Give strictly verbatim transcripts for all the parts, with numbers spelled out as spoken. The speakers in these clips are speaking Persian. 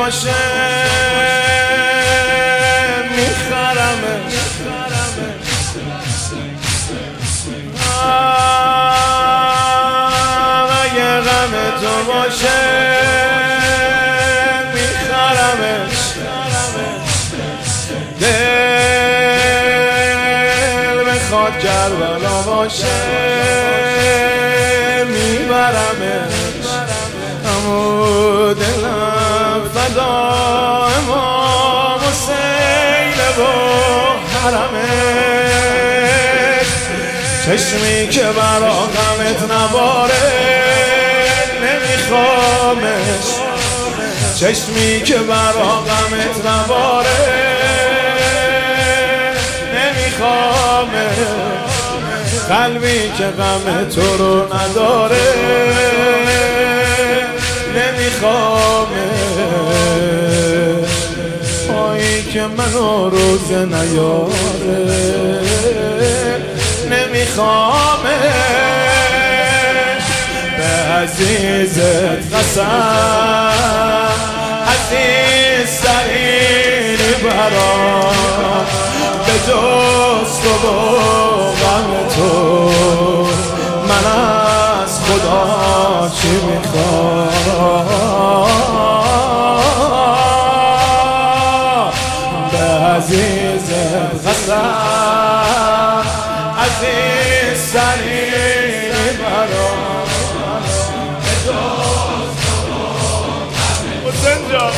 نباشه میخرمش اگه غم تو باشه میخرمش دل بخواد کربلا باشه میبرمش امو دلم فدا امام حسین و حرمش چشمی که برا غمت نباره نمیخوامش چشمی که برا غمت نباره نمیخوامش قلبی که غم تو رو نداره نمیخوامش پایی که منو روزه نیاره نمیخوامش به عزیزت قسم عزیز ترینی برام به جز تو و غم تو من از خدا چی میخوام به عزیزت قسم عزیز ترینی برام به جز تو حسین جان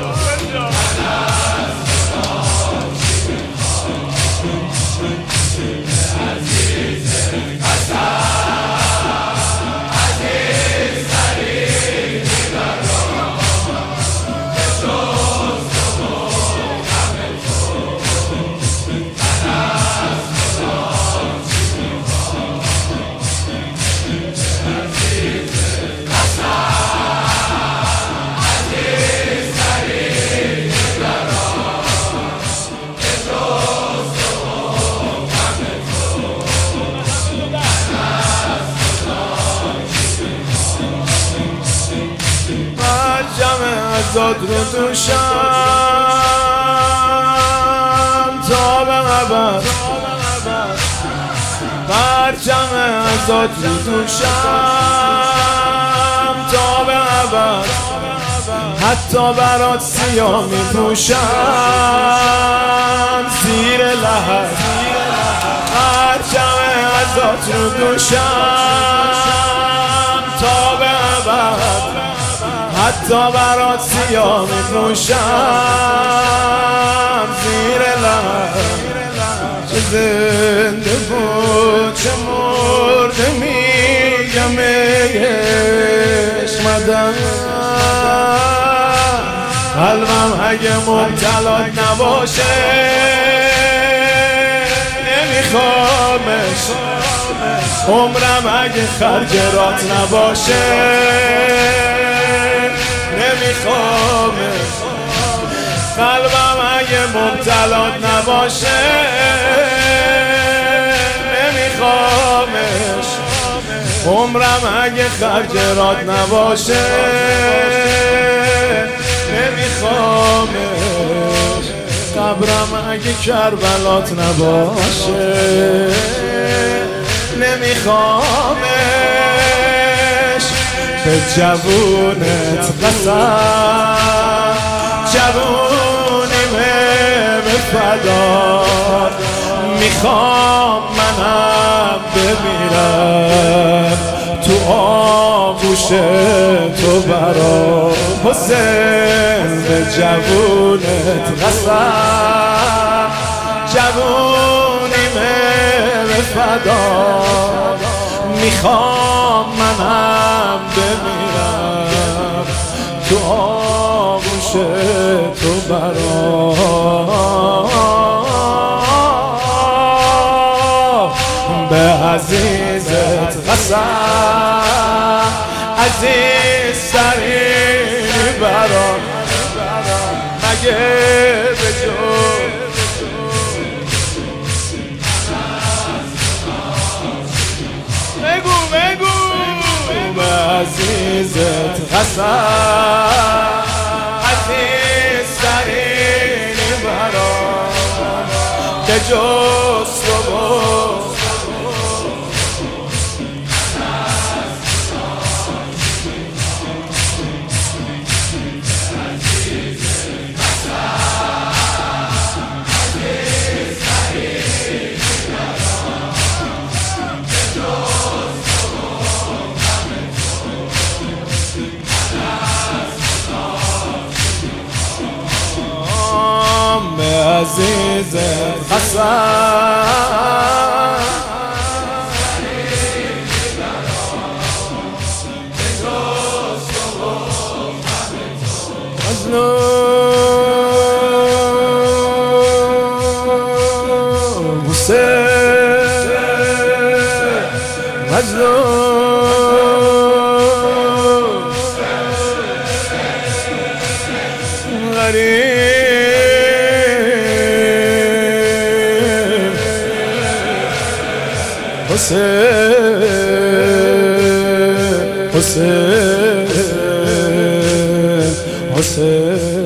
ازاد رو دوشم تا به ابد پرچم ازاد رو دوشم تا به ابد حتی برات سیاه می پوشم زیر لحد پرچم ازاد رو دوشم تا به ابد حتی برات سیاه می پوشم زیر لب چه زنده بود چه مرده میگم عشمدم قلبم اگه مبتلات نباشه نمیخوامش عمرم اگه خرجرات نباشه نمیخوامش قلبم اگه مبتلات نباشه نمیخوامش عمرم اگه خرجرات نباشه نمیخوامش قبرم اگه کربلات نباشه نمیخوامش به جوونت قسم جوونیمه به فدات میخوام منم بمیرم تو آغوش تو برا حسین به جوونت قسم جوونیمه به فدات میخوام منم بمیرم تو آغوش تو برا به عزیزت قسم عزیز ترینی برام مگه به جو بگو بگو به عزیزت قسم عزیز عزیز حسن مظلوم حسین مظلوم غریب حسین حسین حسین